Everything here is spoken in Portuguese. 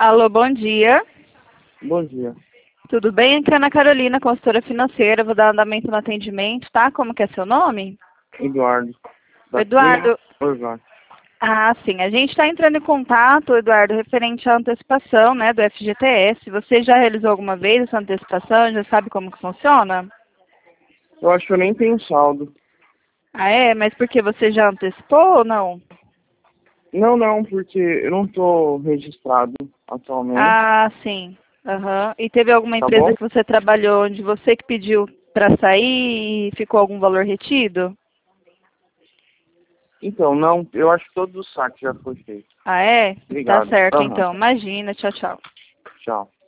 Alô, bom dia. Bom dia. Tudo bem? Aqui é a Ana Carolina, consultora financeira. Vou dar andamento no atendimento, tá? Como que é seu nome? Eduardo. Eduardo. Eduardo. Ah, sim. A gente está entrando em contato, Eduardo, referente à antecipação, né, do FGTS. Você já realizou alguma vez essa antecipação? Já sabe como que funciona? Eu acho que eu nem tenho saldo. Ah, é? Mas por que você já antecipou ou não? Não, porque eu não estou registrado atualmente, Ah, sim. Aham. E teve alguma tá bom? empresa que você trabalhou onde você que pediu para sair e ficou algum valor retido? Então, não, eu acho que todos os saques já foi feito. Ah, é? Tá Obrigado. certo, Aham. então. Imagina. Tchau, tchau. Tchau.